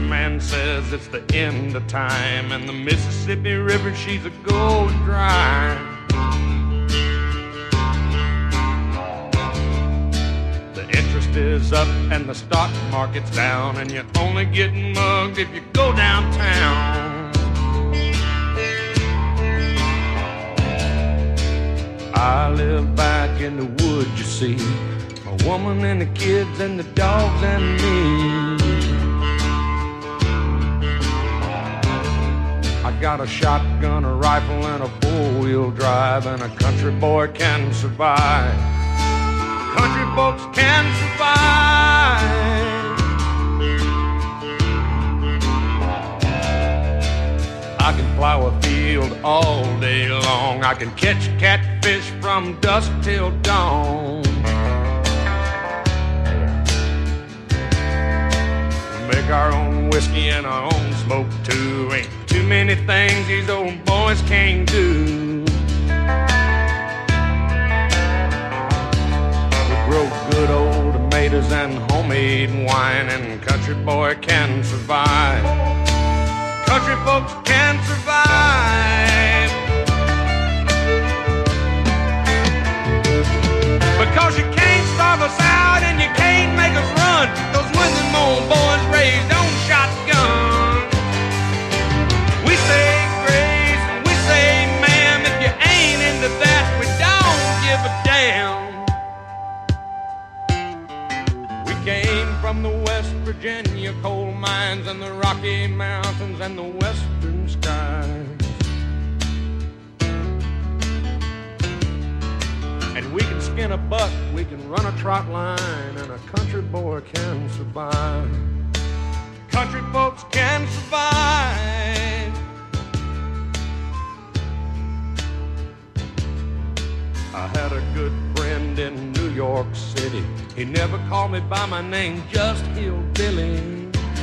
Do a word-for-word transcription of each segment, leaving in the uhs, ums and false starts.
man says it's the end of time, and the Mississippi River, she's a going dry. The interest is up and the stock market's down, and you're only getting mugged if you go downtown. I live back in the woods, you see, a woman and the kids and the dogs and me. I got a shotgun, a rifle, and a four-wheel drive, and a country boy can survive. Country folks can survive. I can plow a field all day long. I can catch catfish from dusk till dawn. Make our own whiskey and our own smoke too. Ain't too many things these old boys can't do. We grow good old tomatoes and homemade wine, and country boy can survive. Country folks can survive. Because you can't starve us out and you can't make us run. Those when them old boys raised on shotgun. We say grace and we say ma'am. If you ain't into that, we don't give a damn. We came from the West Virginia coal mines and the Rocky Mountains and the western skies. And we can skin a buck, we can run a trot line, and a country boy can survive. Country folks can survive. I had a good friend in New York City. He never called me by my name, just Hillbilly.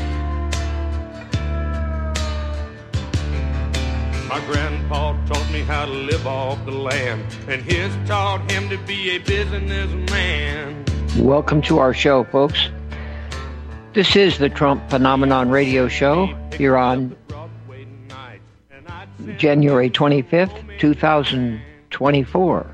My grandpa taught me how to live off the land, and his taught him to be a businessman. Welcome to our show, folks. This is the Trump Phenomenon Radio Show here on January twenty-fifth, twenty twenty-four.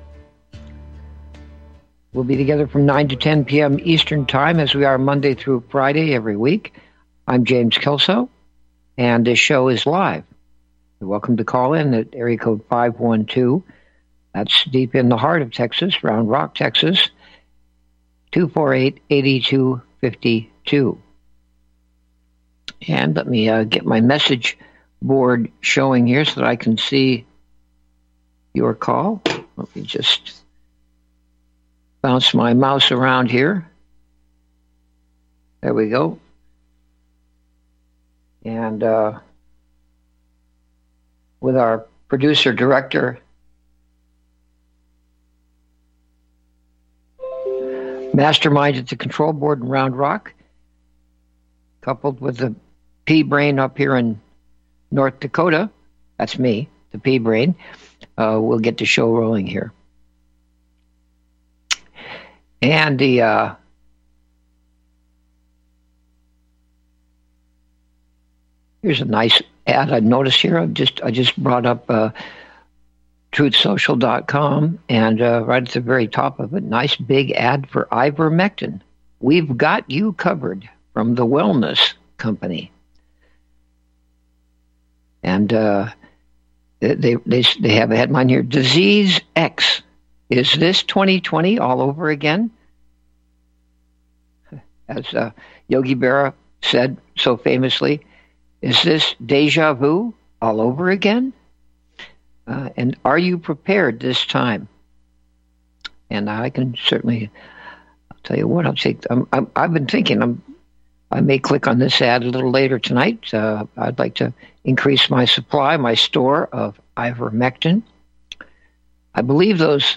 We'll be together from nine to ten p.m. Eastern Time, as we are Monday through Friday every week. I'm James Kelso, and this show is live. You're welcome to call in at area code five one two. That's deep in the heart of Texas, Round Rock, Texas, two four eight, eight two five two. And let me uh, get my message board showing here so that I can see your call. Let me just bounce my mouse around here. There we go. And uh, with our producer director, mastermind at the control board in Round Rock, coupled with the P-Brain up here in North Dakota, that's me, the P-Brain, uh, we'll get the show rolling here. And the uh, here's a nice ad I noticed here. I just I just brought up uh, truth social dot com, and uh, right at the very top of it, nice big ad for ivermectin. We've got you covered from the Wellness Company. And uh, they, they they have a headline here: Disease X. Is this twenty twenty all over again? As uh, Yogi Berra said so famously, is this deja vu all over again? Uh, and are you prepared this time? And I can certainly, I'll tell you what, I'll take, I'm, I'm, I've been thinking, I'm, I may click on this ad a little later tonight. Uh, I'd like to increase my supply, my store of ivermectin. I believe those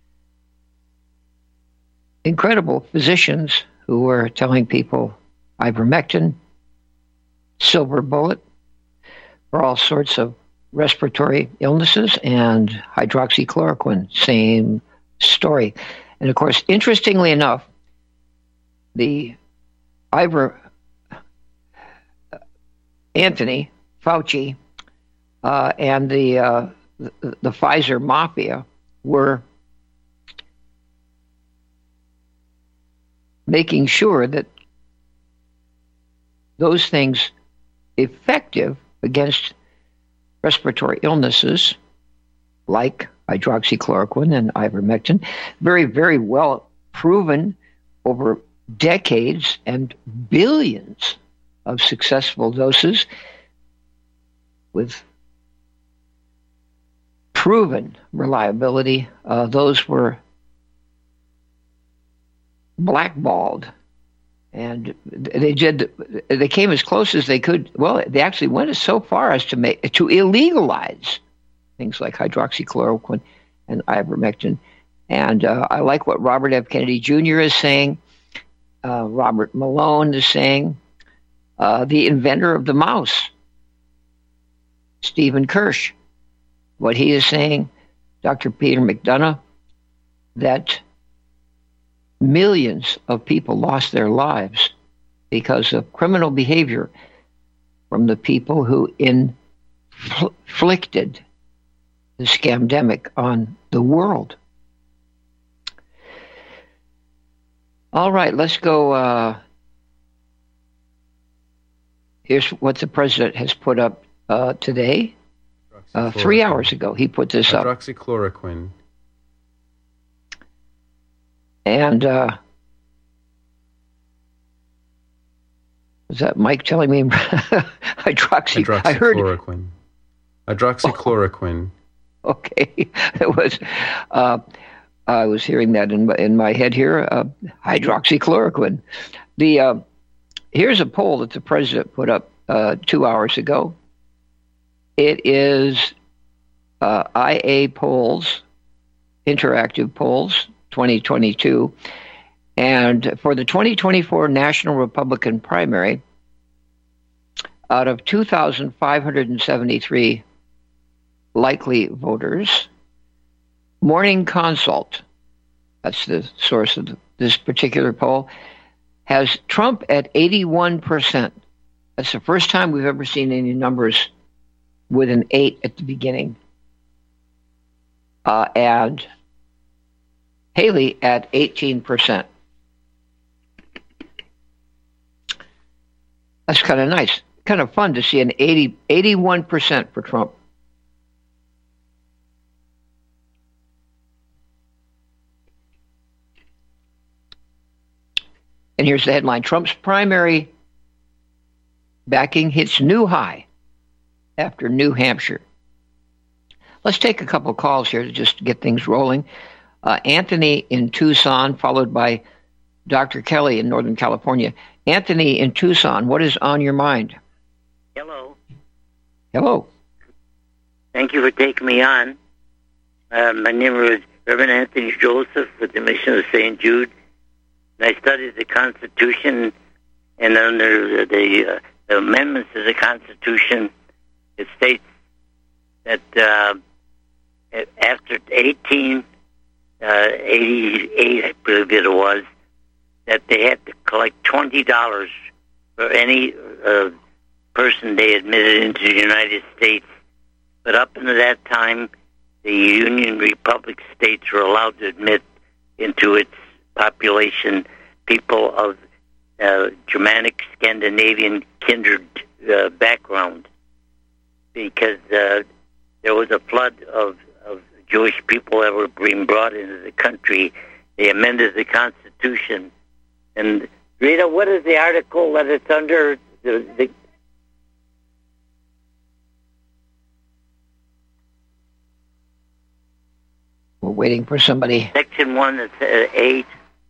incredible physicians who were telling people ivermectin, silver bullet for all sorts of respiratory illnesses, and hydroxychloroquine, same story. And of course, interestingly enough, the iver Anthony Fauci uh, and the, uh, the the Pfizer mafia were making sure that those things effective against respiratory illnesses like hydroxychloroquine and ivermectin, very, very well proven over decades and billions of successful doses with proven reliability. Uh, those were blackballed, and they did. They came as close as they could. Well, they actually went as so far as to make to illegalize things like hydroxychloroquine and ivermectin. And uh, I like what Robert F. Kennedy Junior is saying. Uh, Robert Malone is saying. Uh, the inventor of the mouse, Stephen Kirsch, what he is saying. Doctor Peter McDonough, that millions of people lost their lives because of criminal behavior from the people who inflicted the scamdemic on the world. All right, let's go. Uh, here's what the president has put up uh, today. Uh, three hours ago, he put this up. Hydroxychloroquine. And uh, was that Mike telling me hydroxy? Hydroxychloroquine. I heard hydroxychloroquine. Oh, okay, it was. Uh, I was hearing that in my, in my head here. Uh, hydroxychloroquine. The uh, here's a poll that the president put up uh, two hours ago. It is uh, I A polls, interactive polls, twenty twenty-two, and for the twenty twenty-four National Republican primary, out of two thousand five hundred seventy-three likely voters, Morning Consult, that's the source of this particular poll, has Trump at eighty-one percent. That's the first time we've ever seen any numbers with an eight at the beginning. Uh, and Haley at eighteen percent. That's kind of nice. Kind of fun to see an eighty, eighty-one percent for Trump. And here's the headline. Trump's primary backing hits new high after New Hampshire. Let's take a couple of calls here to just get things rolling. Uh, Anthony in Tucson, followed by Doctor Kelly in Northern California. Anthony in Tucson, what is on your mind? Hello. Hello. Thank you for taking me on. Uh, my name is Reverend Anthony Joseph with the Mission of Saint Jude. And I studied the Constitution, and under the, uh, the amendments to the Constitution, it states that uh, after eighteen eighty-eight, I believe it was, that they had to collect twenty dollars for any uh, person they admitted into the United States. But up until that time, the Union Republic states were allowed to admit into its population people of uh, Germanic, Scandinavian, kindred uh, background, because uh, there was a flood of, of Jewish people that were being brought into the country. They amended the Constitution. And Rita, what is the article that it's under? The, the We're waiting for somebody. Section one, that's uh, eight,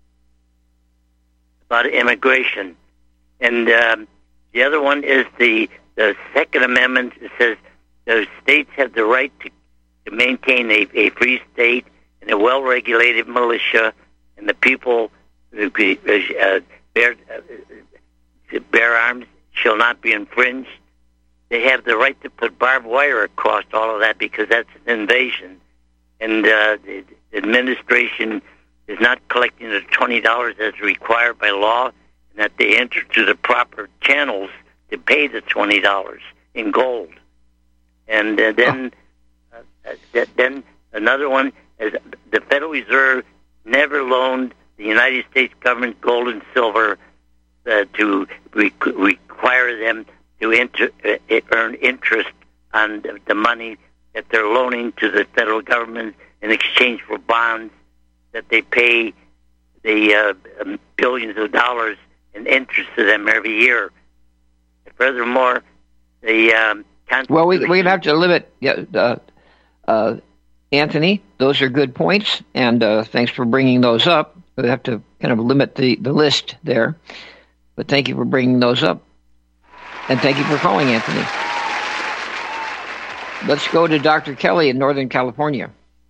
about immigration. And um, the other one is the, the Second Amendment. It says the states have the right to, to maintain a, a free state and a well-regulated militia, and the people who uh, bear, uh, bear arms shall not be infringed. They have the right to put barbed wire across all of that because that's an invasion. And uh, the administration is not collecting the twenty dollars as required by law, and that they enter through the proper channels to pay the twenty dollars in gold. And uh, then, oh. uh, then another one is the Federal Reserve never loaned the United States government gold and silver uh, to re- require them to inter- uh, earn interest on the, the money that they're loaning to the federal government in exchange for bonds that they pay the uh, billions of dollars in interest to them every year. Furthermore, the um, well, we, we're going to have to limit, yeah, uh, uh, Anthony. Those are good points, and uh, thanks for bringing those up. We have to kind of limit the, the list there, but thank you for bringing those up, and thank you for calling, Anthony. Let's go to Doctor Kelly in Northern California.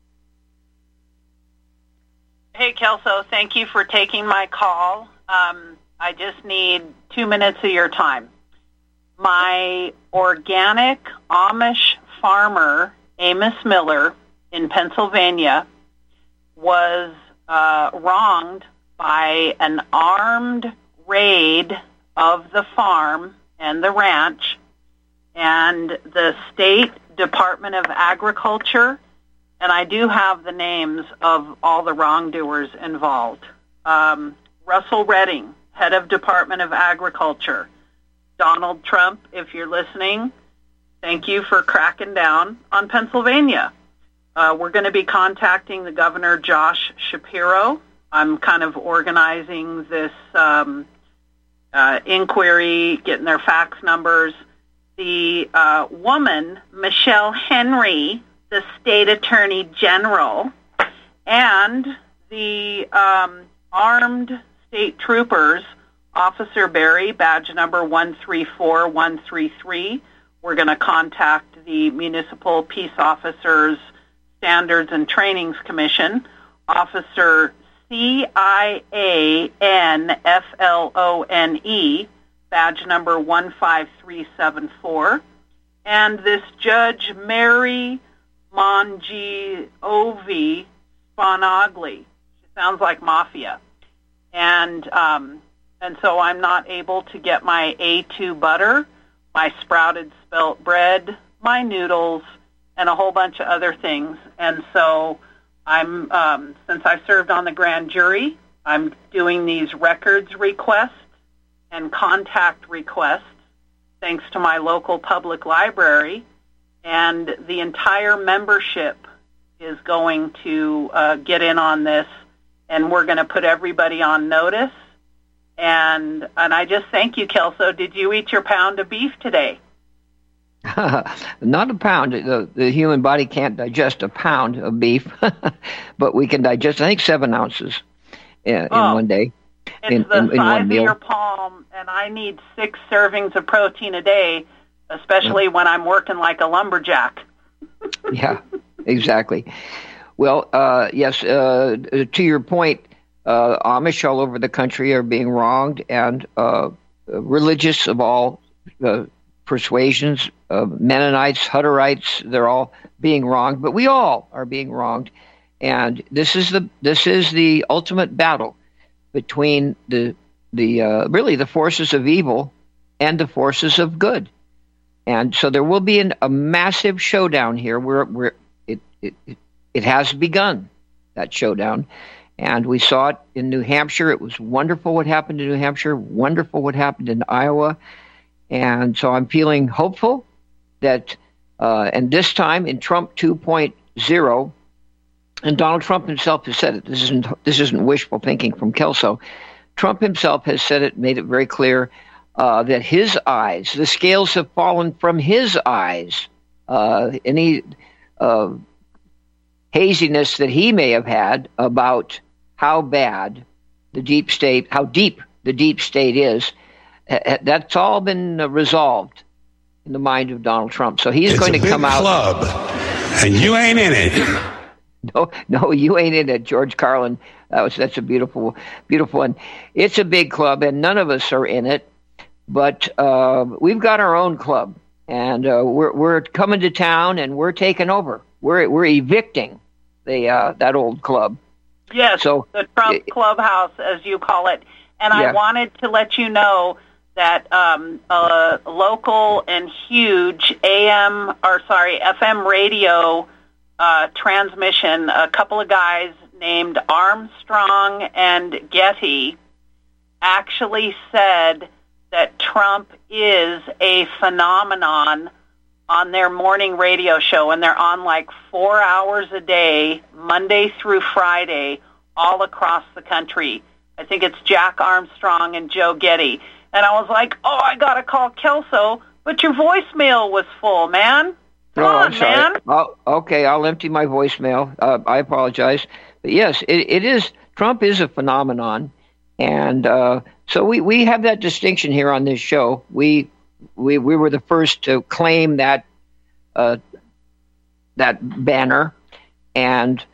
Hey, Kelso, thank you for taking my call. Um, I just need two minutes of your time. My organic Amish farmer, Amos Miller, in Pennsylvania, was uh, wronged by an armed raid of the farm and the ranch, and the State Department of Agriculture, and I do have the names of all the wrongdoers involved. Um, Russell Redding, head of Department of Agriculture. Donald Trump, if you're listening, thank you for cracking down on Pennsylvania. Uh, we're going to be contacting the Governor Josh Shapiro. I'm kind of organizing this um, uh, inquiry, getting their fax numbers. The uh, woman, Michelle Henry, the state attorney general, and the um, armed state troopers, Officer Barry, badge number one three four one three three. We're going to contact the Municipal Peace Officers Standards and Trainings Commission, Officer C I A N F L O N E, badge number one five three seven four, and this Judge Mary Mongiovi Spanagli. She sounds like mafia. And um, and so I'm not able to get my A two butter, my sprouted spelt bread, my noodles, and a whole bunch of other things. And so I'm, um, since I served on the grand jury, I'm doing these records requests and contact requests, thanks to my local public library, and the entire membership is going to uh, get in on this, and we're going to put everybody on notice. And and I just thank you, Kelso. Did you eat your pound of beef today? Not a pound. The, the human body can't digest a pound of beef, but we can digest, I think, seven ounces in, oh. in one day. It's in, the in, in size one of meal. your palm, and I need six servings of protein a day, especially yeah. when I'm working like a lumberjack. Yeah, exactly. Well, uh, yes, uh, to your point, uh, Amish all over the country are being wronged, and uh, religious of all uh, persuasions, uh, Mennonites, Hutterites, they're all being wronged, but we all are being wronged. And this is the this is the ultimate battle between the the uh, really the forces of evil and the forces of good. And so there will be an, a massive showdown here. Where where it, it it has begun, that showdown, and we saw it in New Hampshire. It was wonderful what happened in New Hampshire. Wonderful what happened in Iowa, and so I'm feeling hopeful that uh, and this time in Trump two point oh. And Donald Trump himself has said it. This isn't this isn't wishful thinking from Kelso. Trump himself has said it, made it very clear uh, that his eyes, the scales have fallen from his eyes. Uh, any uh, haziness that he may have had about how bad the deep state, how deep the deep state is, that's all been resolved in the mind of Donald Trump. So he's it's going a to big come out. Club, and you ain't in it. No, no, you ain't in it, George Carlin. That was that's a beautiful, beautiful one. It's a big club, and none of us are in it. But uh, we've got our own club, and uh, we're we're coming to town, and we're taking over. We're we're evicting the uh, that old club. Yes, so the Trump uh, Clubhouse, as you call it. And yeah. I wanted to let you know that um, a local and huge A M or sorry F M radio uh, transmission, a couple of guys named Armstrong and Getty actually said that Trump is a phenomenon on their morning radio show, and they're on like four hours a day, Monday through Friday, all across the country. I think it's Jack Armstrong and Joe Getty. And I was like, oh, I got to call Kelso, but your voicemail was full, man. Come oh, on, I'm sorry. man. I'll, okay, I'll empty my voicemail. Uh, I apologize. But yes, it, it is. Trump is a phenomenon. And uh, so we, we have that distinction here on this show. We we we were the first to claim that uh, that banner, and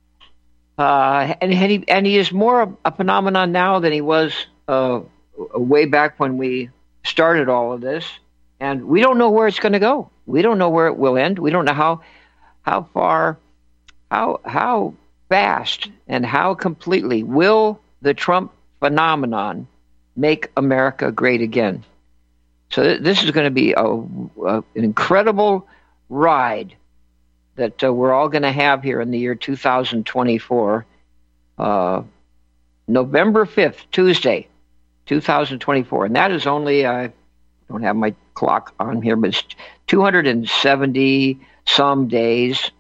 uh, and and he and he is more a phenomenon now than he was uh, way back when we started all of this. And we don't know where it's going to go. We don't know where it will end. We don't know how how far, how how fast, and how completely will the Trump phenomenon make America great again. So th- this is going to be a, a, an incredible ride that uh, we're all going to have here in the year two thousand twenty-four. Uh, November fifth, Tuesday, two thousand twenty-four. And that is only, I don't have my clock on here, but it's two hundred seventy some days,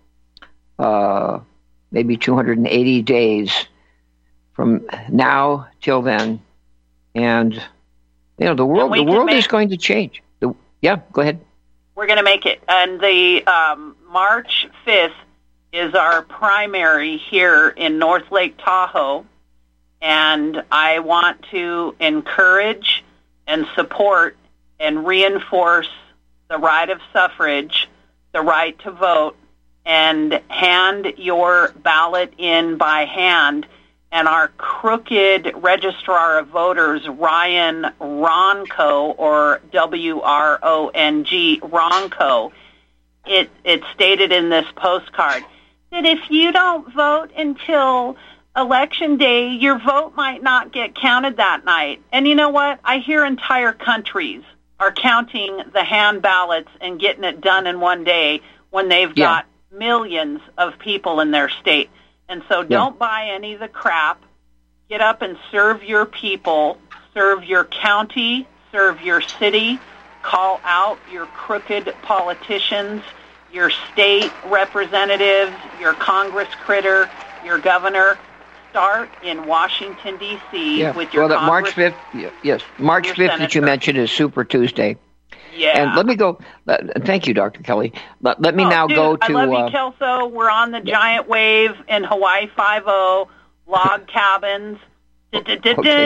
uh, maybe two hundred eighty days from now till then. And, you know, the world the world make, is going to change. The, yeah, go ahead. We're going to make it. And the um, March fifth is our primary here in North Lake Tahoe. And I want to encourage and support and reinforce the right of suffrage, the right to vote, and hand your ballot in by hand. And our crooked registrar of voters, Ryan Ronco, or W R O N G, Ronco, it, it stated in this postcard that if you don't vote until Election Day, your vote might not get counted that night. And you know what? I hear entire countries are counting the hand ballots and getting it done in one day when they've yeah. got millions of people in their state. And so don't yeah. buy any of the crap. Get up and serve your people, serve your county, serve your city, call out your crooked politicians, your state representatives, your Congress critter, your governor. Start in Washington, D C yeah. with your well, that Congress, March fifth, yes, March fifth senator. That you mentioned is Super Tuesday. Yeah. And let me go, uh, thank you, Doctor Kelly. Let, let me oh, now dude, go to... I love you, uh, Kelso. We're on the giant wave in Hawaii Five-O, log cabins. Okay.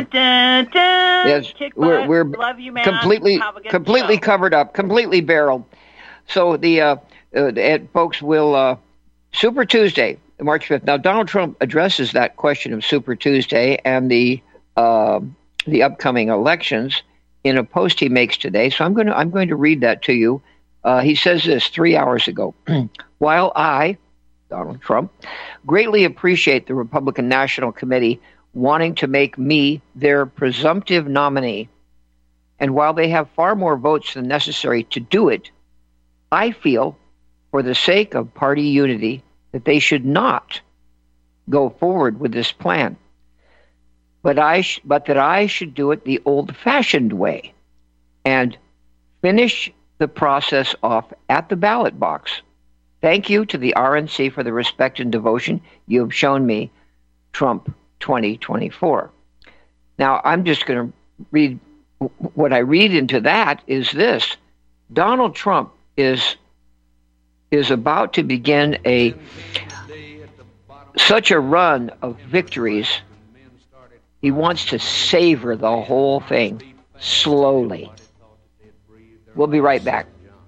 Yes, we're, we're love you, man. completely, Have a good completely show. covered up, completely barreled. So the uh, uh, folks will... Uh, Super Tuesday, March fifth. Now, Donald Trump addresses that question of Super Tuesday and the uh, the upcoming elections in a post he makes today. So I'm going to I'm going to read that to you. Uh, he says this three hours ago. While I, Donald Trump, greatly appreciate the Republican National Committee wanting to make me their presumptive nominee, and while they have far more votes than necessary to do it, I feel, for the sake of party unity, that they should not go forward with this plan. But I, sh- but that I should do it the old-fashioned way and finish the process off at the ballot box. Thank you to the R N C for the respect and devotion you have shown me, Trump twenty twenty-four. Now, I'm just going to read, what I read into that is this. Donald Trump is is about to begin a such a run of victories. He wants to savor the whole thing slowly. We'll be right back.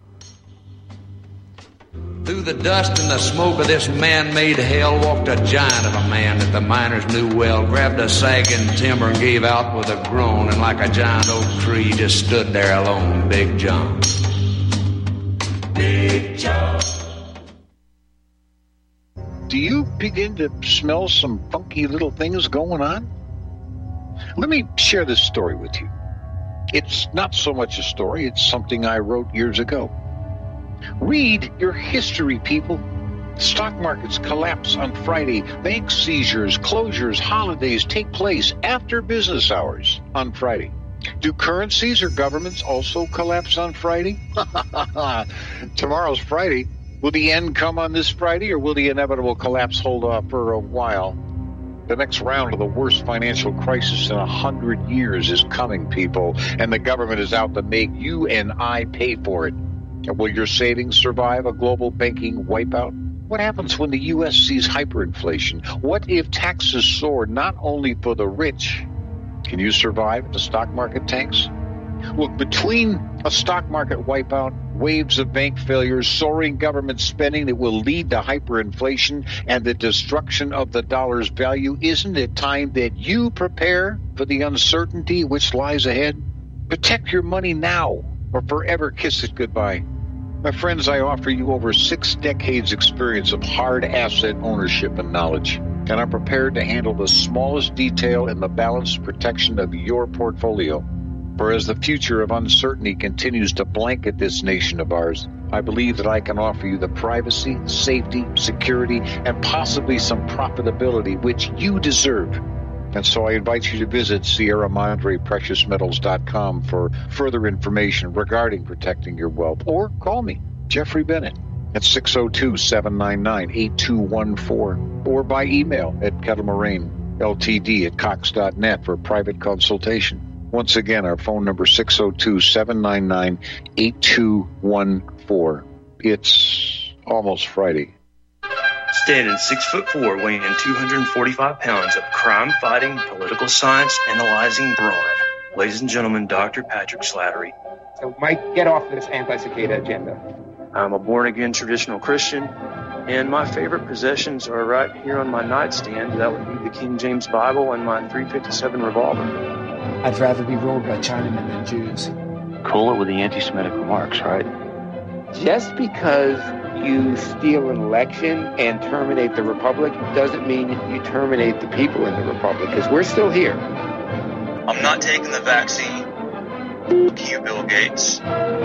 Through the dust and the smoke of this man-made hell walked a giant of a man that the miners knew well, grabbed a sagging timber and gave out with a groan, and like a giant oak tree just stood there alone, Big John. Big John. Do you begin to smell some funky little things going on? Let me share this story with you. It's not so much a story, it's something I wrote years ago. Read your history, people. Stock markets collapse on Friday. Bank seizures, closures, holidays take place after business hours on Friday. Do currencies or governments also collapse on Friday? Tomorrow's Friday. Will the end come on this Friday, or will the inevitable collapse hold off for a while? The next round of the worst financial crisis in a hundred years is coming, people, and the government is out to make you and I pay for it. And will your savings survive a global banking wipeout? What happens when the U S sees hyperinflation? What if taxes soar not only for the rich? Can you survive if the stock market tanks? Look, between a stock market wipeout, waves of bank failures, soaring government spending that will lead to hyperinflation, and the destruction of the dollar's value, isn't it time that you prepare for the uncertainty which lies ahead? Protect your money now, or forever kiss it goodbye. My friends, I offer you over six decades experience of hard asset ownership and knowledge, and I'm prepared to handle the smallest detail in the balanced protection of your portfolio. For as the future of uncertainty continues to blanket this nation of ours, I believe that I can offer you the privacy, safety, security, and possibly some profitability which you deserve. And so I invite you to visit Sierra Madre Precious Metals dot com for further information regarding protecting your wealth. Or call me, Jeffrey Bennett, at six oh two, seven nine nine, eight two one four, or by email at kettlemoraine L T D at cox dot net for a private consultation. Once again, our phone number six oh two, seven nine nine, eight two one four. It's almost Friday. Standing six foot four, weighing two hundred forty-five pounds of crime-fighting, political science analyzing brawn. Ladies and gentlemen, Doctor Patrick Slattery. So, Mike, get off this anti-cicada agenda. I'm a born-again traditional Christian, and my favorite possessions are right here on my nightstand. That would be the King James Bible and my three fifty-seven revolver. I'd rather be ruled by Chinamen than Jews. Cool it with the anti-Semitic remarks, right? Just because you steal an election and terminate the republic doesn't mean you terminate the people in the republic, because we're still here. I'm not taking the vaccine. Fuck you, Bill Gates.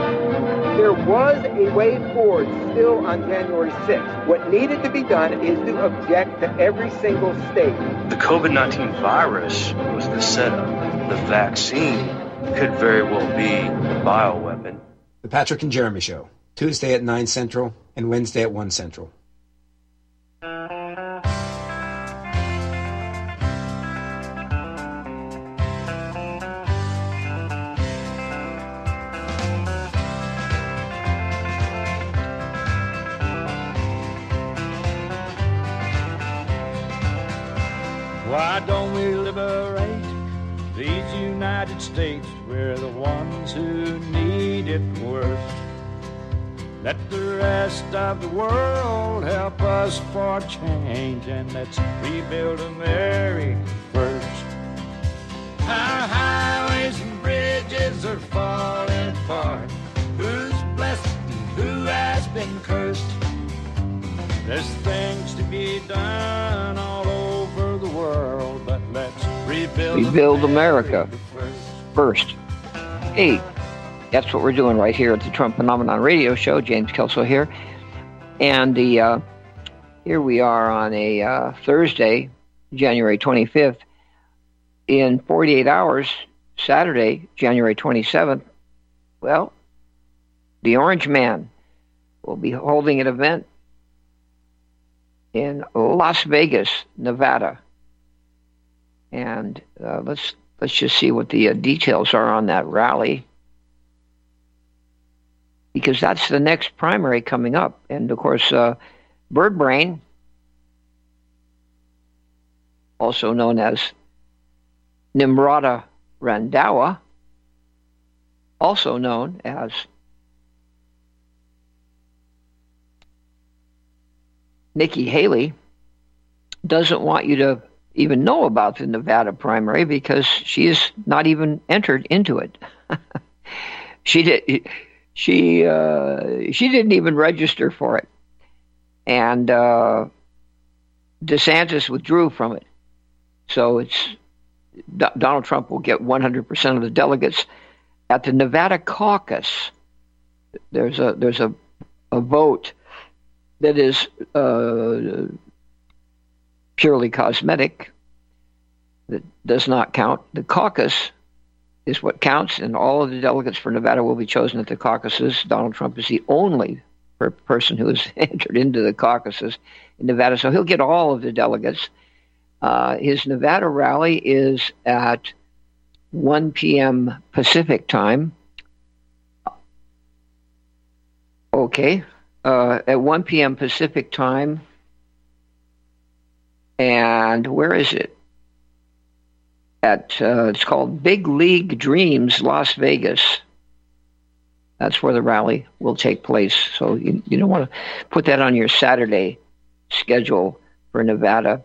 There was a way forward still on January sixth. What needed to be done is to object to every single state. The COVID nineteen virus was the setup. The vaccine could very well be the bioweapon. The Patrick and Jeremy Show, Tuesday at nine Central and Wednesday at one Central. Why don't we liberate these United States? We're the ones who need it worst. Let the rest of the world help us for change, and let's rebuild America first. Our highways and bridges are falling apart. Who's blessed and who has been cursed? There's things to be done all over the world, but let's rebuild, rebuild America, America first. Hey, that's what we're doing right here at the Trump Phenomenon Radio Show. James Kelso here. And the uh, here we are on a uh, Thursday, January twenty-fifth. In forty-eight hours, Saturday, January twenty-seventh, well, the Orange Man will be holding an event in Las Vegas, Nevada. And uh, let's let's just see what the uh, details are on that rally, because that's the next primary coming up. And, of course, uh, Bird Brain, also known as Nimrata Randhawa, also known as Nikki Haley, doesn't want you to even know about the Nevada primary because she is not even entered into it. she did. She uh, she didn't even register for it, and uh, DeSantis withdrew from it. So it's D- Donald Trump will get one hundred percent of the delegates. at the Nevada caucus, there's a there's a, a vote that is uh, purely cosmetic, that does not count. The caucus is what counts, and all of the delegates for Nevada will be chosen at the caucuses. Donald Trump is the only per- person who has entered into the caucuses in Nevada, so he'll get all of the delegates. Uh, his Nevada rally is at one p.m. Pacific time. Okay, uh, at one p.m. Pacific time. And where is it? At uh, it's called Big League Dreams, Las Vegas. That's where the rally will take place. So you, you don't want to put that on your Saturday schedule for Nevada.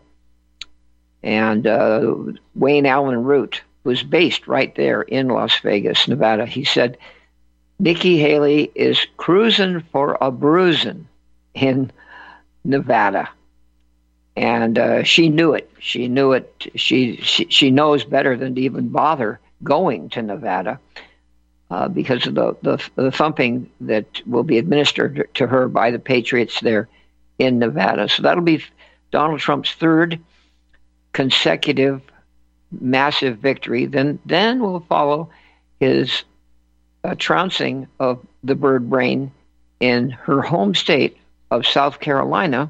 And uh, Wayne Allen Root, who's based right there in Las Vegas, Nevada, he said, Nikki Haley is cruising for a bruising in Nevada. And uh, she knew it. She knew it. She, she she knows better than to even bother going to Nevada uh, because of the, the, the thumping that will be administered to her by the Patriots there in Nevada. So that'll be Donald Trump's third consecutive massive victory. Then then will follow his uh, trouncing of the bird brain in her home state of South Carolina.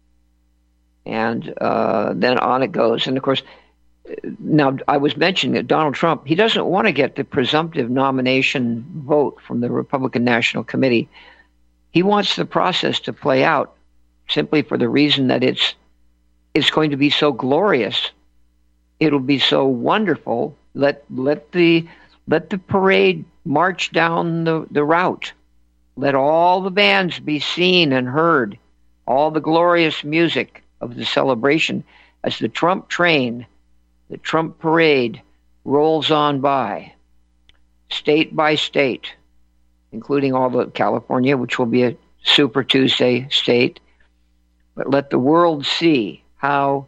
And uh, then on it goes. And, of course, now I was mentioning that Donald Trump, he doesn't want to get the presumptive nomination vote from the Republican National Committee. He wants the process to play out simply for the reason that it's it's going to be so glorious. It'll be so wonderful. Let let the let the parade march down the, the route. Let all the bands be seen and heard. All the glorious music of the celebration as the Trump train, the Trump parade rolls on by, state by state, including all the California, which will be a Super Tuesday state. But let the world see how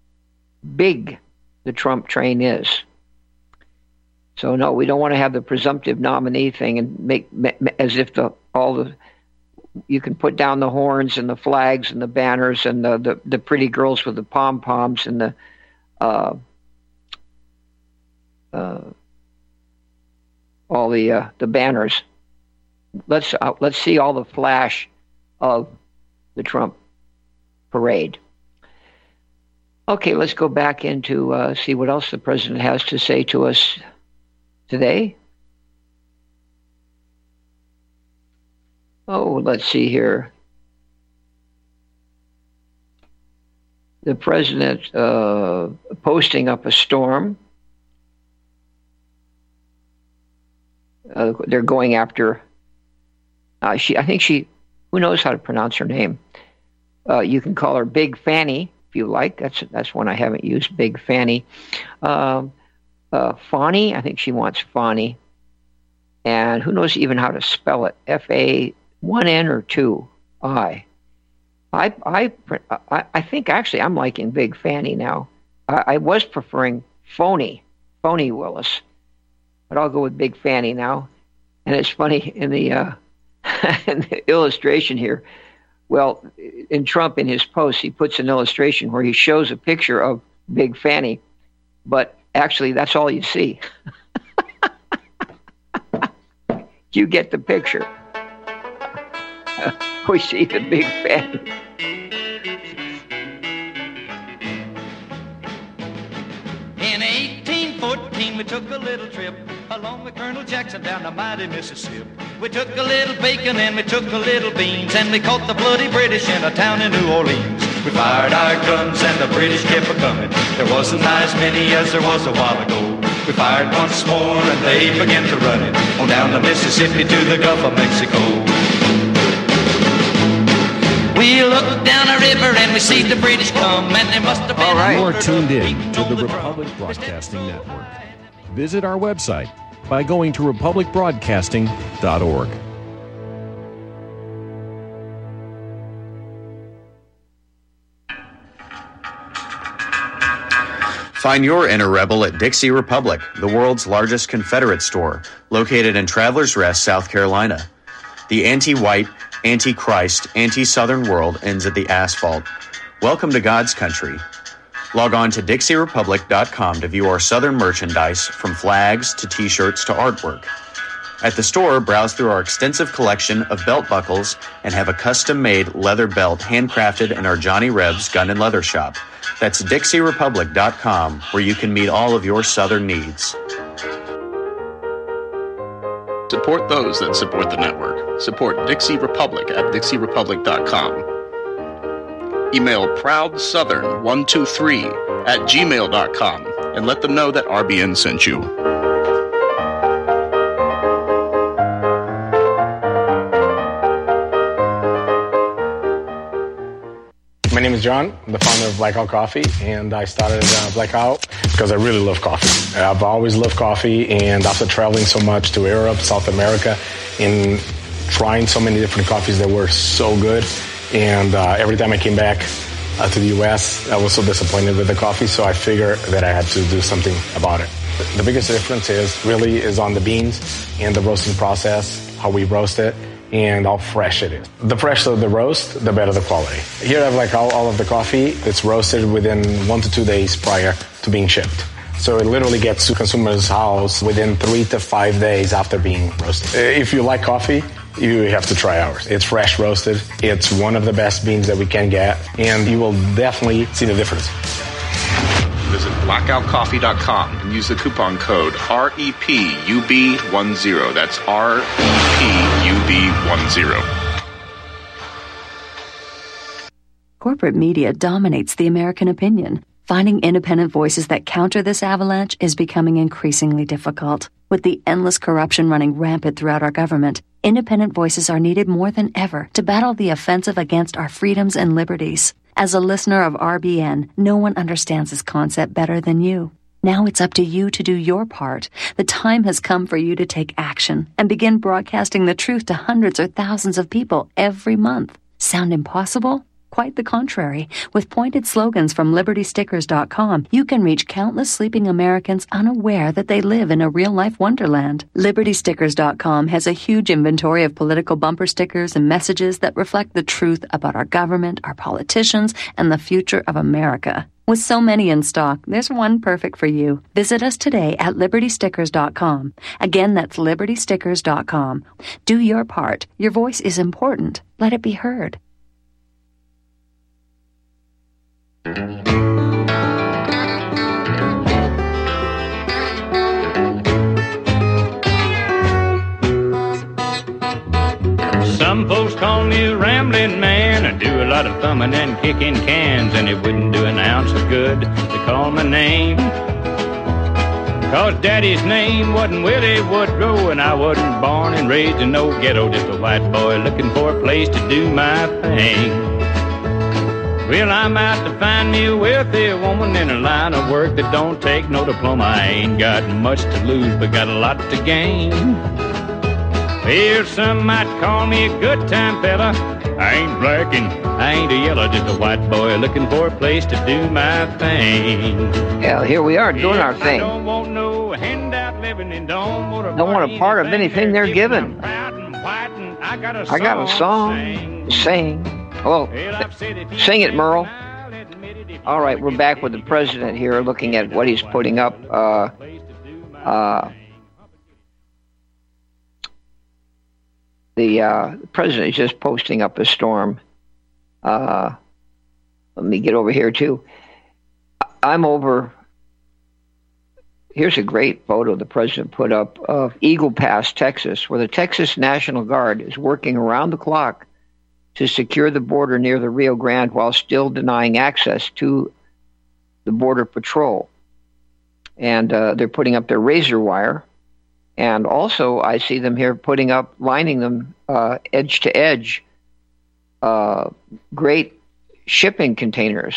big the Trump train is. So no, we don't want to have the presumptive nominee thing and make as if the all the you can put down the horns and the flags and the banners and the, the, the pretty girls with the pom-poms and the uh, uh, all the uh, the banners. Let's uh, let's see all the flash of the Trump parade. Okay, let's go back into uh, see what else the president has to say to us today. Oh, let's see here. The president uh, posting up a storm. Uh, they're going after. Uh, she, I think she. Who knows how to pronounce her name? Uh, you can call her Big Fanny if you like. That's that's one I haven't used. Big Fanny. Um, uh, Fani. I think she wants Fani. And who knows even how to spell it? F A. One N or two I. I I I I think actually I'm liking Big Fanny now. I, I was preferring Phony, Phony Willis, but I'll go with Big Fanny now. And it's funny in the uh, in the illustration here. Well, in Trump in his post, he puts an illustration where he shows a picture of Big Fanny, but actually that's all you see. You get the picture. We see the Big Fanny. In eighteen fourteen, we took a little trip along with Colonel Jackson down the mighty Mississippi. We took a little bacon and we took a little beans, and we caught the bloody British in a town in New Orleans. We fired our guns and the British kept a-coming. There wasn't as many as there was a while ago. We fired once more and they began to run it on down the Mississippi to the Gulf of Mexico. We looked down a river and we see the British come, and they must have been... All right. You're tuned in to the Republic Broadcasting Network. Visit our website by going to republic broadcasting dot org. Find your inner rebel at Dixie Republic, the world's largest Confederate store, located in Travelers Rest, South Carolina. The anti-white, anti-Christ, anti-Southern world ends at the asphalt. Welcome to God's country. Log on to Dixie Republic dot com to view our Southern merchandise, from flags to t-shirts to artwork. At the store, browse through our extensive collection of belt buckles and have a custom-made leather belt handcrafted in our Johnny Rebs Gun and Leather Shop. That's Dixie Republic dot com, where you can meet all of your Southern needs. Support those that support the network. Support Dixie Republic at Dixie Republic dot com. Email proud southern one two three at gmail dot com and let them know that R B N sent you. My name is John. I'm the founder of Blackout Coffee, and I started uh, Blackout because I really love coffee. I've always loved coffee, and after traveling so much to Europe, South America, and trying so many different coffees that were so good, and uh, every time I came back uh, to the U S, I was so disappointed with the coffee, so I figured that I had to do something about it. The biggest difference is really is on the beans and the roasting process, how we roast it, and how fresh it is. The fresher the roast, the better the quality. Here I have like all, all of the coffee. It's roasted within one to two days prior to being shipped. So it literally gets to consumers' house within three to five days after being roasted. If you like coffee, you have to try ours. It's fresh roasted. It's one of the best beans that we can get, and you will definitely see the difference. Visit blackout coffee dot com and use the coupon code R E P U B ten. That's R E P U B ten. Corporate media dominates the American opinion. Finding independent voices that counter this avalanche is becoming increasingly difficult. With the endless corruption running rampant throughout our government, independent voices are needed more than ever to battle the offensive against our freedoms and liberties. As a listener of R B N, no one understands this concept better than you. Now it's up to you to do your part. The time has come for you to take action and begin broadcasting the truth to hundreds or thousands of people every month. Sound impossible? Quite the contrary. With pointed slogans from Liberty Stickers dot com, you can reach countless sleeping Americans unaware that they live in a real-life wonderland. Liberty Stickers dot com has a huge inventory of political bumper stickers and messages that reflect the truth about our government, our politicians, and the future of America. With so many in stock, there's one perfect for you. Visit us today at Liberty Stickers dot com. Again, that's Liberty Stickers dot com. Do your part. Your voice is important. Let it be heard. Some folks call me a rambling man. I do a lot of thumbing and kicking cans, and it wouldn't do an ounce of good to call my name. Cause Daddy's name wasn't Willie Woodrow, and I wasn't born and raised in no ghetto, just a white boy looking for a place to do my thing. Well, I'm out to find me a wealthy woman in a line of work that don't take no diploma. I ain't got much to lose, but got a lot to gain. Well, some might call me a good time fella. I ain't black and I ain't a yellow, just a white boy looking for a place to do my thing. Hell, here we are doing our thing. I don't want no handout living and don't want a Don't want a part of anything they're given. I got a I got a song to sing. Well, sing it, Merle. All right, we're back with the president here, looking at what he's putting up. Uh, uh, the uh, president is just posting up a storm. Uh, let me get over here, too. I'm over. Here's a great photo the president put up of Eagle Pass, Texas, where the Texas National Guard is working around the clock to secure the border near the Rio Grande while still denying access to the Border Patrol. And uh, they're putting up their razor wire. And also, I see them here putting up, lining them uh, edge to edge, uh, great shipping containers.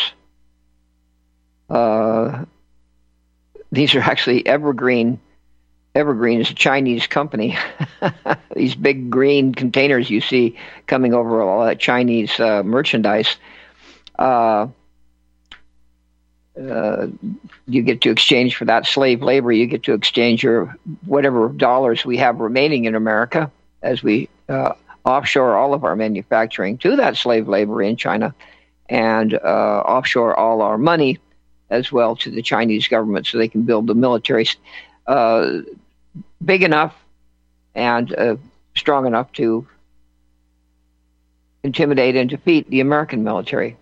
Uh, these are actually Evergreen. Evergreen is a Chinese company. These big green containers you see coming over all that Chinese uh, merchandise. Uh, uh, you get to exchange for that slave labor. You get to exchange your whatever dollars we have remaining in America as we uh, offshore all of our manufacturing to that slave labor in China, and uh, offshore all our money as well to the Chinese government so they can build the military uh, big enough and uh, strong enough to intimidate and defeat the American military.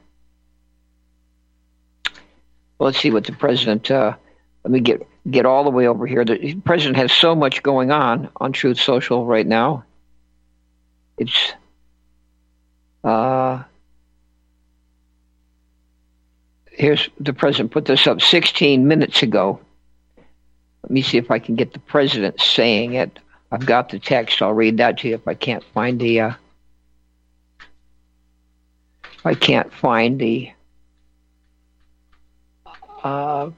Well, let's see what the president, uh, let me get, get all the way over here. The president has so much going on on Truth Social right now. It's, uh, here's the president put this up sixteen minutes ago. Let me see if I can get the president saying it. I've got the text. I'll read that to you if I can't find the, uh, if I can't find the, uh,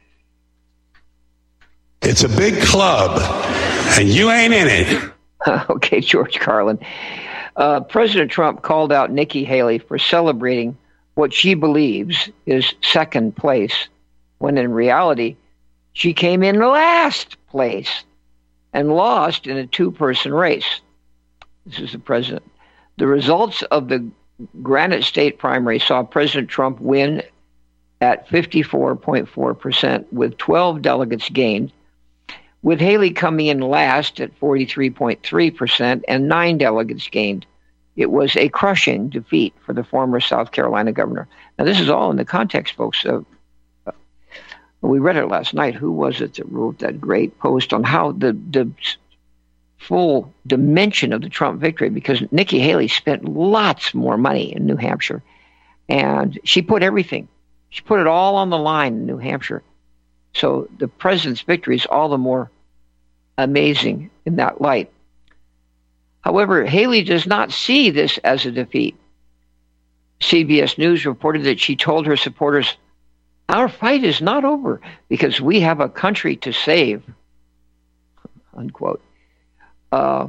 it's a big club, and you ain't in it. Okay, George Carlin. Uh, President Trump called out Nikki Haley for celebrating what she believes is second place, when in reality, she came in last place and lost in a two-person race. This is the president. The results of the Granite State primary saw President Trump win at fifty-four point four percent with twelve delegates gained, with Haley coming in last at forty-three point three percent and nine delegates gained. It was a crushing defeat for the former South Carolina governor. Now, this is all in the context, folks. Uh, uh, we read it last night. Who was it that wrote that great post on how the, the full dimension of the Trump victory? Because Nikki Haley spent lots more money in New Hampshire, and she put everything. She put it all on the line in New Hampshire. So the president's victory is all the more amazing in that light. However, Haley does not see this as a defeat. C B S News reported that she told her supporters, "Our fight is not over because we have a country to save," unquote. Uh,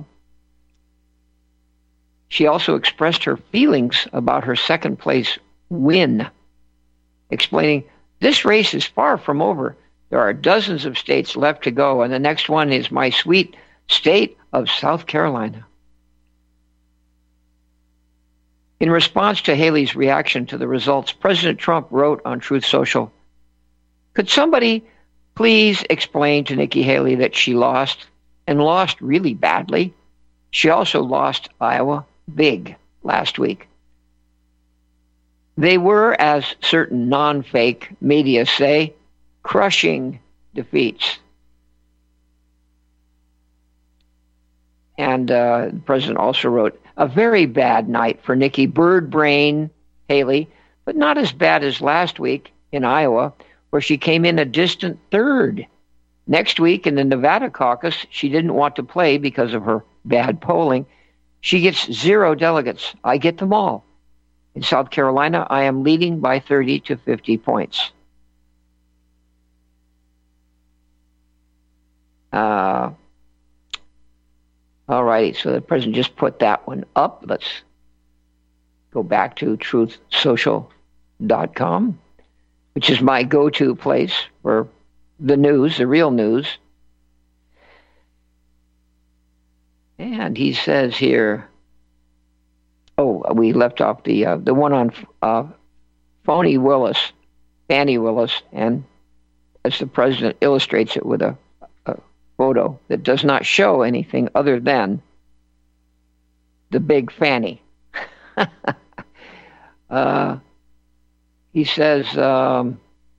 she also expressed her feelings about her second place win, explaining, "This race is far from over. There are dozens of states left to go, and the next one is my sweet state of South Carolina." In response to Haley's reaction to the results, President Trump wrote on Truth Social, "Could somebody please explain to Nikki Haley that she lost, and lost really badly? She also lost Iowa big last week. They were, as certain non-fake media say, crushing defeats." And uh, the president also wrote, "A very bad night for Nikki Bird Brain Haley, but not as bad as last week in Iowa, where she came in a distant third. Next week in the Nevada caucus, she didn't want to play because of her bad polling. She gets zero delegates. I get them all. In South Carolina, I am leading by thirty to fifty points." Uh, all righty, so the president just put that one up. Let's go back to truth social dot com, which is my go-to place for the news, the real news. And he says here, oh, we left off the uh, the one on uh, Phony Willis, Fannie Willis, and as the president illustrates it with a, a photo that does not show anything other than the big fanny. uh, he says, um,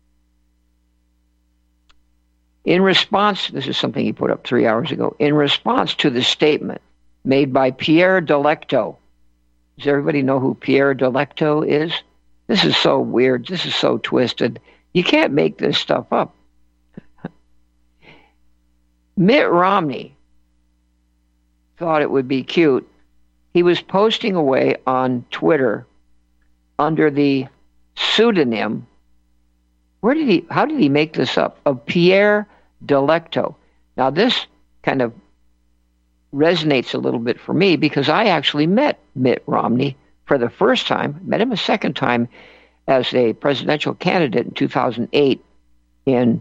in response, this is something he put up three hours ago, in response to the statement made by Pierre Delecto. Does everybody know who Pierre Delecto is? This is so weird. This is so twisted. You can't make this stuff up. Mitt Romney thought it would be cute. He was posting away on Twitter under the pseudonym, where did he, how did he make this up, of Pierre Delecto. Now this kind of resonates a little bit for me because I actually met Mitt Romney for the first time, met him a second time as a presidential candidate in two thousand eight in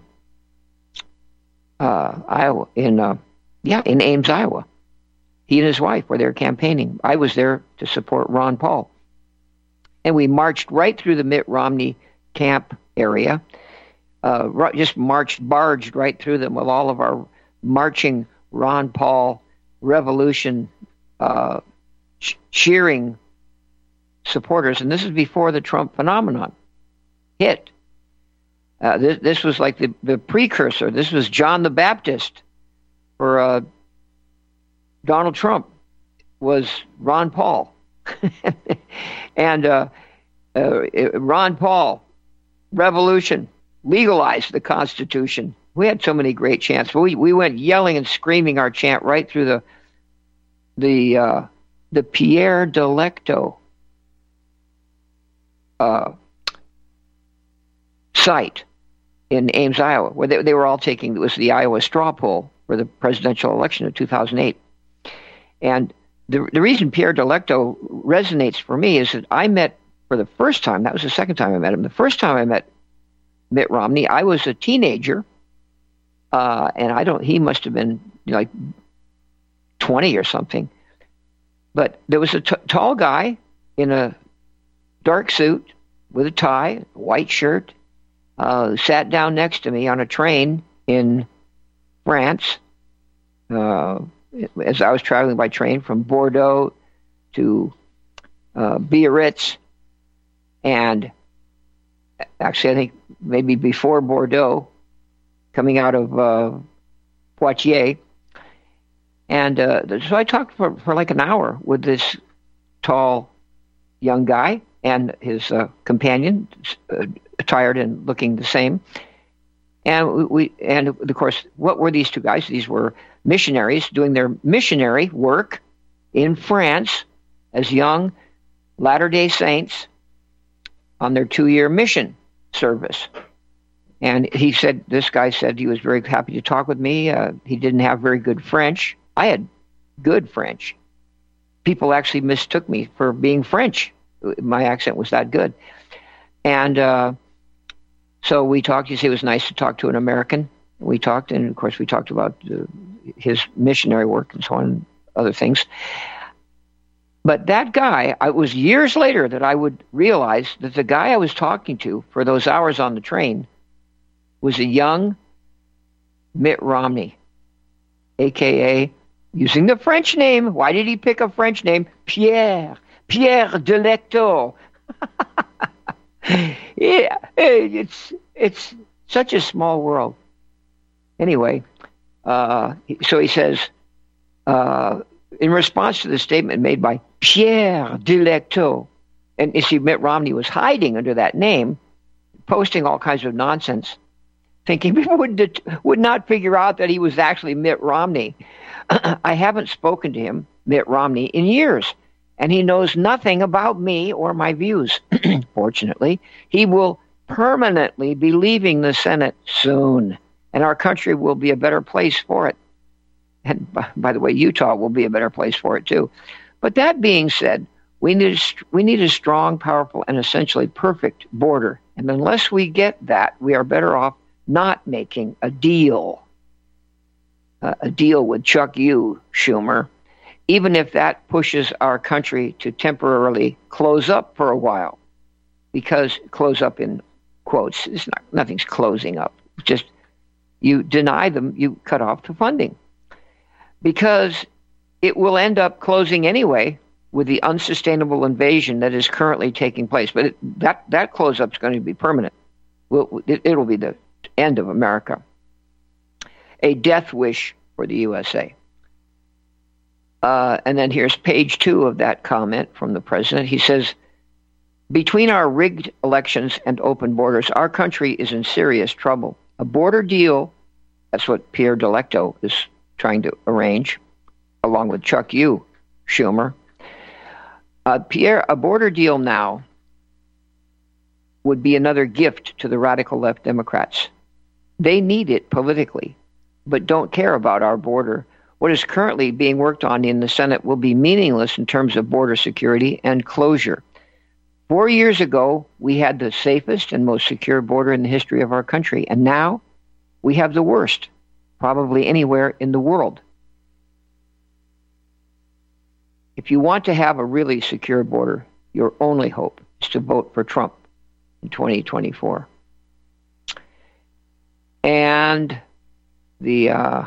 uh, Iowa, in uh, yeah, in Ames, Iowa. He and his wife were there campaigning. I was there to support Ron Paul. And we marched right through the Mitt Romney camp area, uh, just marched, barged right through them with all of our marching Ron Paul revolution uh, ch- cheering supporters. And this is before the Trump phenomenon hit. Uh, this, this was like the, the precursor. This was John the Baptist for uh, Donald Trump, was Ron Paul. and uh, uh, Ron Paul, revolution, legalized the Constitution. We had so many great chants. We we went yelling and screaming our chant right through the the uh, the Pierre Delecto uh, site in Ames, Iowa, where they, they were all taking, it was the Iowa straw poll for the presidential election of two thousand eight. And the the reason Pierre Delecto resonates for me is that I met for the first time, that was the second time I met him, the first time I met Mitt Romney, I was a teenager, uh, and I don't, he must have been like twenty or something. But there was a t- tall guy in a dark suit with a tie, white shirt, uh, sat down next to me on a train in France, uh, as I was traveling by train from Bordeaux to uh, Biarritz, and actually I think maybe before Bordeaux, coming out of uh, Poitiers. And uh, so I talked for, for like an hour with this tall young guy and his uh, companion, uh, attired and looking the same. And we, and of course, what were these two guys? These were missionaries doing their missionary work in France as young Latter-day Saints on their two-year mission service. And he said, this guy said he was very happy to talk with me. Uh, he didn't have very good French. I had good French. People actually mistook me for being French. My accent was that good. And uh, so we talked. He said it was nice to talk to an American. We talked, and of course we talked about uh, his missionary work and so on, and other things. But that guy, it was years later that I would realize that the guy I was talking to for those hours on the train was a young Mitt Romney, a k a using the French name. Why did he pick a French name? Pierre, Pierre Delecto. Yeah, it's it's such a small world. Anyway, uh, so he says, uh, in response to the statement made by Pierre Delecto, and you see, Mitt Romney was hiding under that name, posting all kinds of nonsense, thinking people would det- would not figure out that he was actually Mitt Romney. I haven't spoken to him, Mitt Romney, in years, and he knows nothing about me or my views. Fortunately, he will permanently be leaving the Senate soon, and our country will be a better place for it. And by, by the way, Utah will be a better place for it too. But that being said, we need a, we need a strong, powerful, and essentially perfect border. And unless we get that, we are better off not making a deal, uh, a deal with Chuck U, Schumer, even if that pushes our country to temporarily close up for a while. Because close up in quotes, it's not, nothing's closing up. It's just you deny them, you cut off the funding. Because it will end up closing anyway with the unsustainable invasion that is currently taking place. But it, that, that close-up is going to be permanent. We'll, it, it'll be the end of America. A death wish for the U S A. Uh, and then here's page two of that comment from the president. He says, between our rigged elections and open borders, our country is in serious trouble. A border deal, that's what Pierre Delecto is trying to arrange, along with Chuck U, Schumer. Uh, Pierre, a border deal now would be another gift to the radical left Democrats. They need it politically, but don't care about our border. What is currently being worked on in the Senate will be meaningless in terms of border security and closure. Four years ago, we had the safest and most secure border in the history of our country, and now we have the worst, probably anywhere in the world. If you want to have a really secure border, your only hope is to vote for Trump in twenty twenty-four. And the, uh,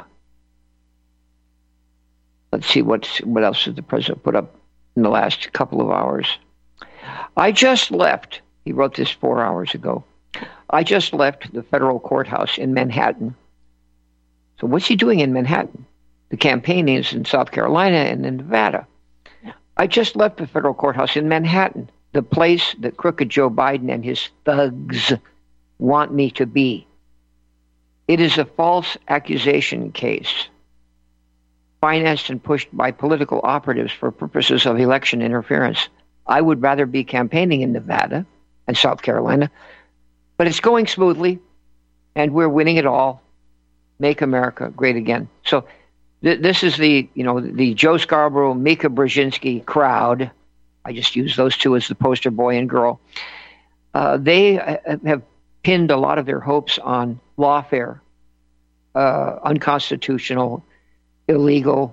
let's see, what's, what else did the president put up in the last couple of hours? I just left, he wrote this four hours ago, I just left the federal courthouse in Manhattan. So what's he doing in Manhattan? The campaign is in South Carolina and in Nevada. I just left the federal courthouse in Manhattan, the place that crooked Joe Biden and his thugs want me to be. It is a false accusation case, financed and pushed by political operatives for purposes of election interference. I would rather be campaigning in Nevada and South Carolina, but it's going smoothly, and we're winning it all. Make America great again. So th- this is the, you know, the Joe Scarborough, Mika Brzezinski crowd. I just use those two as the poster boy and girl. Uh, they uh, have pinned a lot of their hopes on lawfare, uh, unconstitutional, illegal,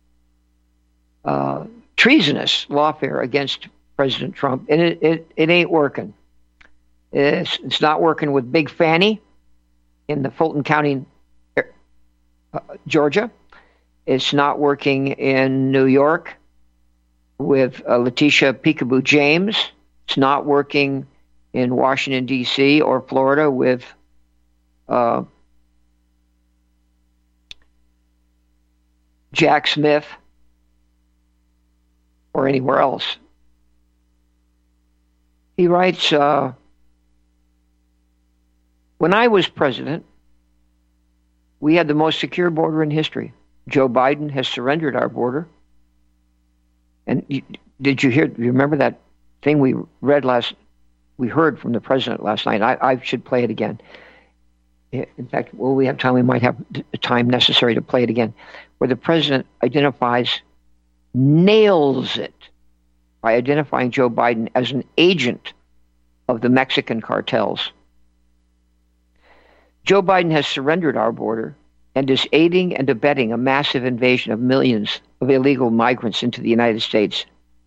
uh, treasonous lawfare against President Trump, and it, it, it ain't working. It's, it's not working with Big Fanny in the Fulton County, uh, Georgia. It's not working in New York with uh, Letitia Peekaboo James. It's not working in Washington, D C or Florida with uh, Jack Smith or anywhere else. He writes, uh, when I was president, we had the most secure border in history. Joe Biden has surrendered our border. And you, did you hear, do you remember that thing we read last, we heard from the president last night? I, I should play it again. In fact, will we have time? We might have the time necessary to play it again, where the president identifies, nails it, by identifying Joe Biden as an agent of the Mexican cartels. Joe Biden has surrendered our border and is aiding and abetting a massive invasion of millions of illegal migrants into the United States.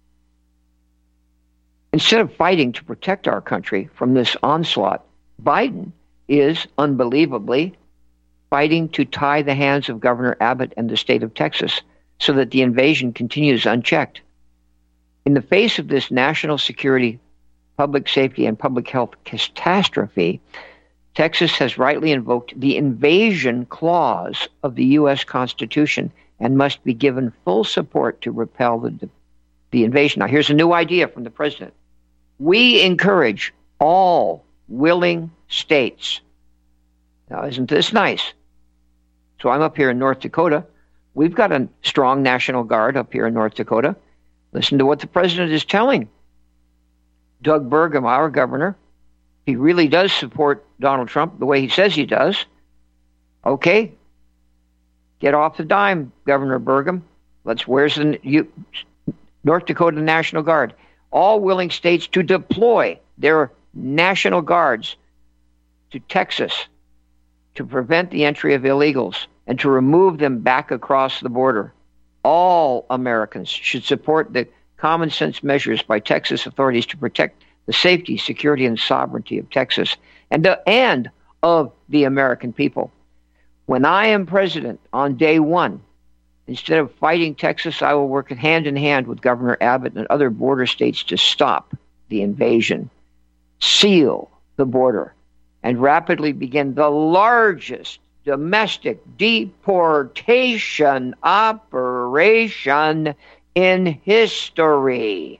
Instead of fighting to protect our country from this onslaught, Biden is, unbelievably, fighting to tie the hands of Governor Abbott and the state of Texas so that the invasion continues unchecked. In the face of this national security, public safety, and public health catastrophe, Texas has rightly invoked the invasion clause of the U S Constitution and must be given full support to repel the, the invasion. Now, here's a new idea from the president. We encourage all willing states. Now, isn't this nice? So I'm up here in North Dakota. We've got a strong National Guard up here in North Dakota. Listen to what the president is telling Doug Burgum, our governor. He really does support Donald Trump the way he says he does. Okay, get off the dime, Governor Burgum. Let's, where's the you, North Dakota National Guard? All willing states to deploy their National Guards to Texas to prevent the entry of illegals and to remove them back across the border. All Americans should support the common sense measures by Texas authorities to protect the safety, security, and sovereignty of Texas and, the, and of the American people. When I am president on day one, instead of fighting Texas, I will work hand in hand with Governor Abbott and other border states to stop the invasion, seal the border, and rapidly begin the largest domestic deportation operation in history.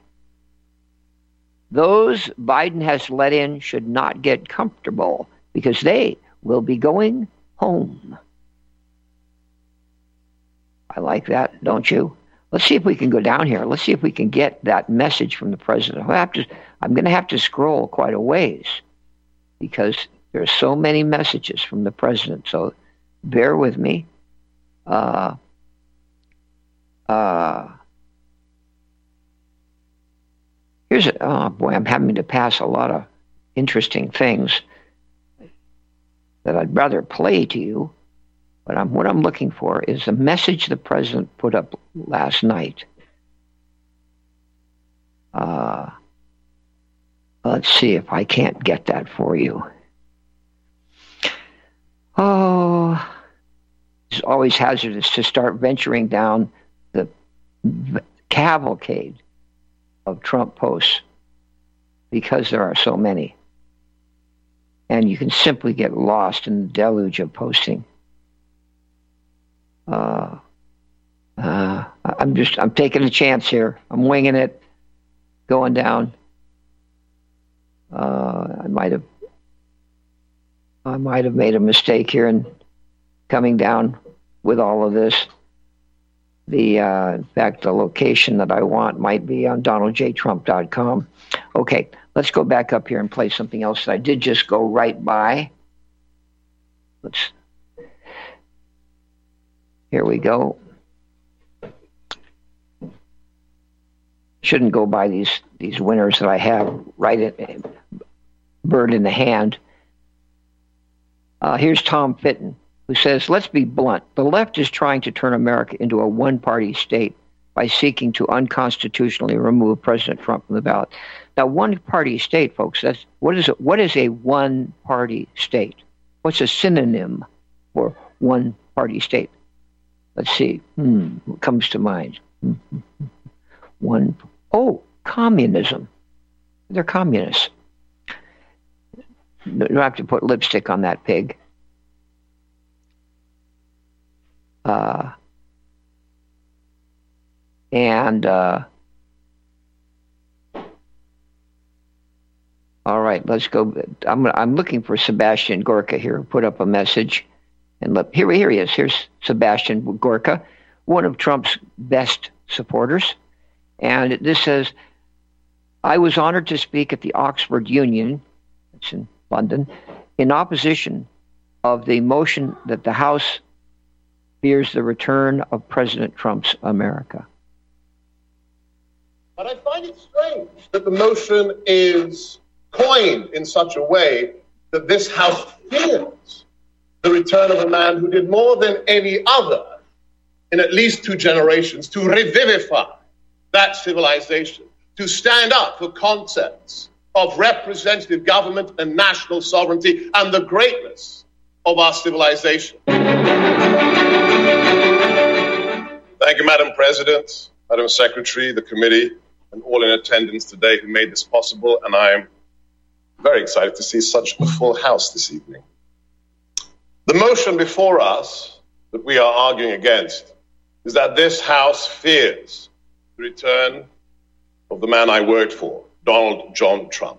Those Biden has let in should not get comfortable because they will be going home. I like that, don't you? Let's see if we can go down here. Let's see if we can get that message from the president. I have to, I'm going to have to scroll quite a ways because there's so many messages from the president. So bear with me. Uh, uh, Here's a, oh boy, I'm having to pass a lot of interesting things that I'd rather play to you. But I'm, what I'm looking for is a message the president put up last night. Uh, let's see if I can't get that for you. Oh, it's always hazardous to start venturing down the cavalcade of Trump posts because there are so many. And you can simply get lost in the deluge of posting. Uh, uh, I'm just, I'm taking a chance here. I'm winging it, going down. Uh, I might have, I might have made a mistake here in coming down with all of this. The, uh, in fact, the location that I want might be on donald j trump dot com. Okay, let's go back up here and play something else that I did just go right by. Let's. Here we go. Shouldn't go by these these winners that I have right in, bird in the hand. Uh, here's Tom Fitton, who says, let's be blunt. The left is trying to turn America into a one-party state by seeking to unconstitutionally remove President Trump from the ballot. Now, one-party state, folks, that's what is it? What is a one-party state? What's a synonym for one-party state? Let's see. Hmm, what comes to mind? One. Oh, communism. They're communists. You don't have to put lipstick on that pig. Uh, and uh, all right, let's go. I'm I'm looking for Sebastian Gorka here, who put up a message. And look, here, here he is. Here's Sebastian Gorka, one of Trump's best supporters. And this says, I was honored to speak at the Oxford Union, it's in London, in opposition of the motion that the House fears the return of President Trump's America. But I find it strange that the motion is coined in such a way that this House fears the return of a man who did more than any other in at least two generations to revivify that civilization, to stand up for concepts of representative government and national sovereignty and the greatness of our civilization. Thank you, Madam President, Madam Secretary, the committee, and all in attendance today who made this possible. And I am very excited to see such a full House this evening. The motion before us that we are arguing against is that this House fears the return of the man I worked for, Donald John Trump.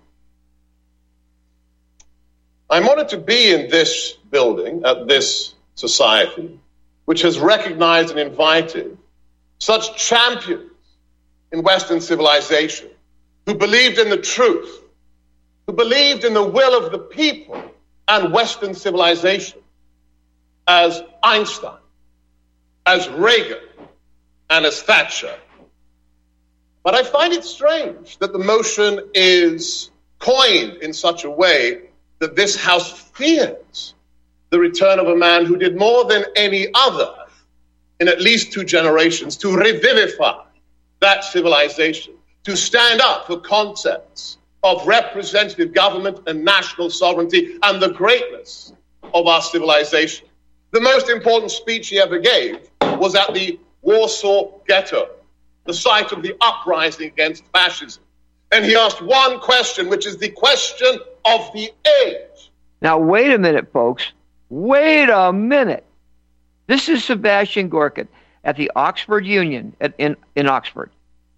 I'm honored to be in this building, at this society, which has recognized and invited such champions in Western civilization who believed in the truth, who believed in the will of the people and Western civilization, as Einstein, as Reagan, and as Thatcher. But I find it strange that the motion is coined in such a way that this House fears the return of a man who did more than any other in at least two generations to revivify that civilization, to stand up for concepts of representative government and national sovereignty and the greatness of our civilization. The most important speech he ever gave was at the Warsaw Ghetto, the site of the uprising against fascism. And he asked one question, which is the question of the age. Now, wait a minute, folks. Wait a minute. This is Sebastian Gorka at the Oxford Union at, in, in Oxford.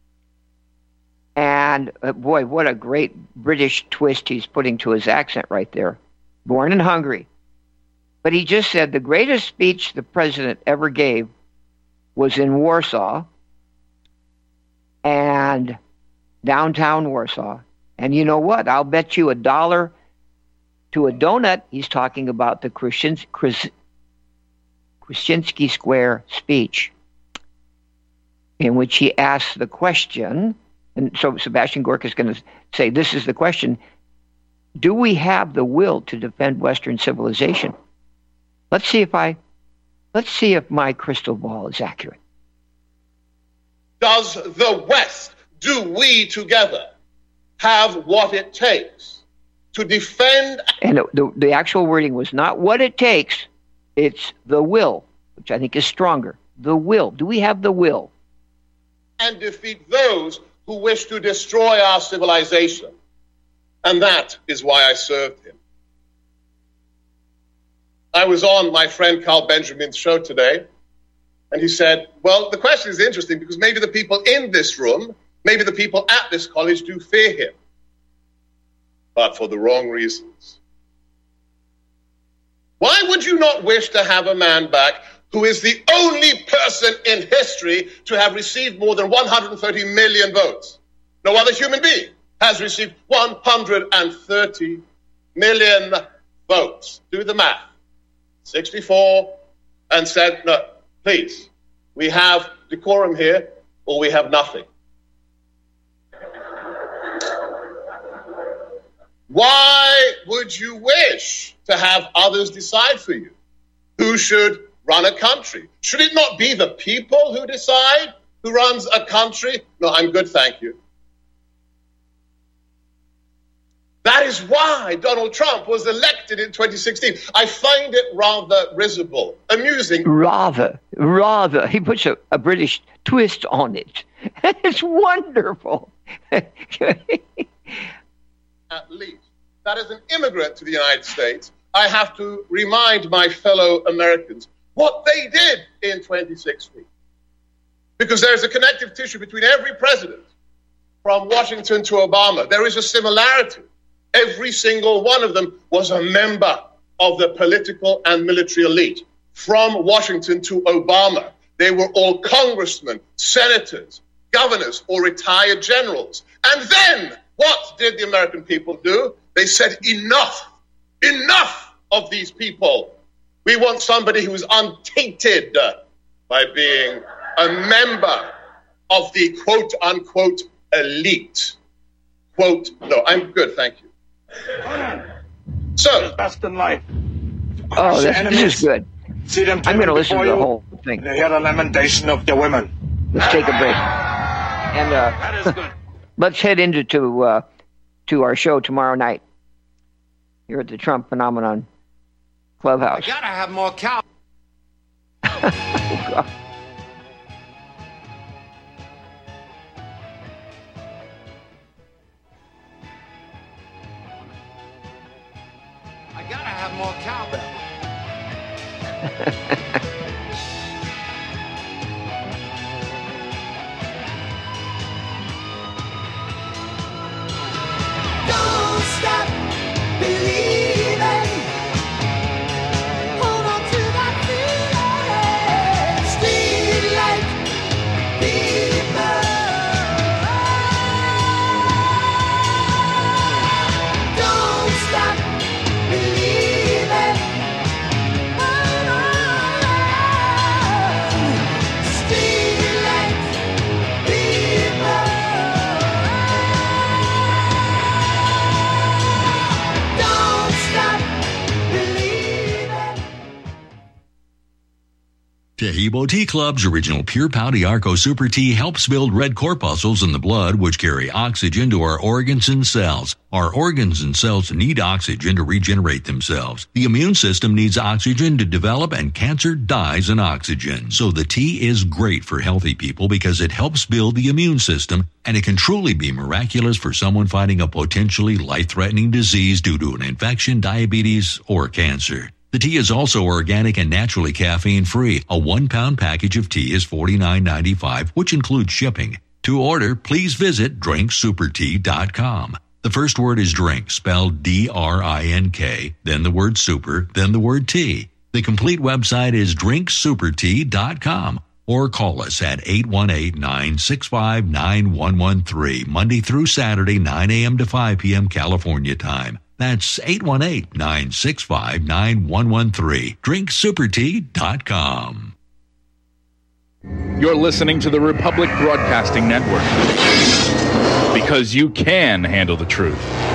And, uh, boy, what a great British twist he's putting to his accent right there. Born in Hungary. But he just said the greatest speech the president ever gave was in Warsaw, and downtown Warsaw. And you know what? I'll bet you a dollar to a donut he's talking about the Kruszyns- Krus- Krasinski Square speech, in which he asked the question, And so Sebastian Gorka is going to say, this is the question. Do we have the will to defend Western civilization? Let's see if I, let's see if my crystal ball is accurate. Does the West, do we together have what it takes to defend? And the, the, the actual wording was not what it takes, it's the will, which I think is stronger. The will. Do we have the will? And defeat those who wish to destroy our civilization. And that is why I served him. I was on my friend Carl Benjamin's show today, and he said, well, the question is interesting because maybe the people in this room, maybe the people at this college do fear him, but for the wrong reasons. Why would you not wish to have a man back who is the only person in history to have received more than one hundred thirty million votes? No other human being has received one hundred thirty million votes. Do the math. sixty-four, and said, no, please, we have decorum here or we have nothing. Why would you wish to have others decide for you who should run a country? Should it not be the people who decide who runs a country? No, I'm good, thank you. That is why Donald Trump was elected in twenty sixteen. I find it rather risible, amusing. Rather, rather. He puts a, a British twist on it. It's wonderful. At least, that as an immigrant to the United States, I have to remind my fellow Americans what they did in twenty sixteen. Because there is a connective tissue between every president, from Washington to Obama. There is a similarity. Every single one of them was a member of the political and military elite. From Washington to Obama, they were all congressmen, senators, governors, or retired generals. And then, what did the American people do? They said, enough, enough of these people. We want somebody who is untainted by being a member of the quote-unquote elite. Quote, no, I'm good, thank you. So, best in life. Oh, this, this is good. See them I'm going to listen to the whole thing. They hear the lamentation of the women. Let's take a break. And uh, that is good. Let's head into to, uh, to our show tomorrow night here at the Trump Phenomenon Clubhouse. I gotta have more cow. Oh, God. I gotta have more cowbell. Don't stop believing. Hold on to that feeling. Streetlight people. Don't stop believing. Oh, streetlight people. Don't stop believing. Tahibo Tea Club's original Pure Pouty Arco Super Tea helps build red corpuscles in the blood which carry oxygen to our organs and cells. Our organs and cells need oxygen to regenerate themselves. The immune system needs oxygen to develop, and cancer dies in oxygen. So the tea is great for healthy people because it helps build the immune system, and it can truly be miraculous for someone fighting a potentially life-threatening disease due to an infection, diabetes, or cancer. The tea is also organic and naturally caffeine-free. A one-pound package of tea is forty-nine ninety-five, which includes shipping. To order, please visit drink super tea dot com. The first word is drink, spelled D R I N K, then the word super, then the word tea. The complete website is drink super tea dot com, or call us at eight one eight, nine six five, nine one one three, Monday through Saturday, nine a.m. to five p.m. California time. That's eight one eight, nine six five, nine one one three. drink super tea dot com. You're listening to the Republic Broadcasting Network, because you can handle the truth.